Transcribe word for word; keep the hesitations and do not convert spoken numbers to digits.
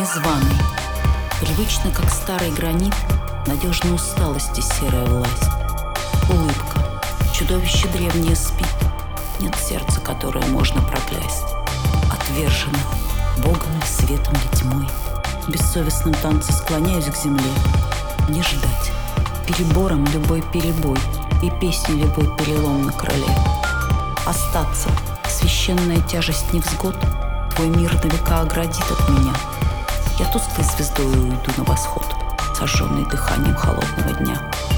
незваный. Привычно, как старый гранит, надежной усталости серая власть. Улыбка. Чудовище древнее спит. Нет сердца, которое можно проклясть. Отвержена. Богом ли, светом ли, тьмой. В бессовестном танце склоняюсь к земле. Не ждать. Перебором любой перебой и песню любой перелом на крыле. Остаться. Священная тяжесть невзгод твой мир на века оградит от меня. Я тусклой звездой уйду на восход, сожженный дыханием холодного дня.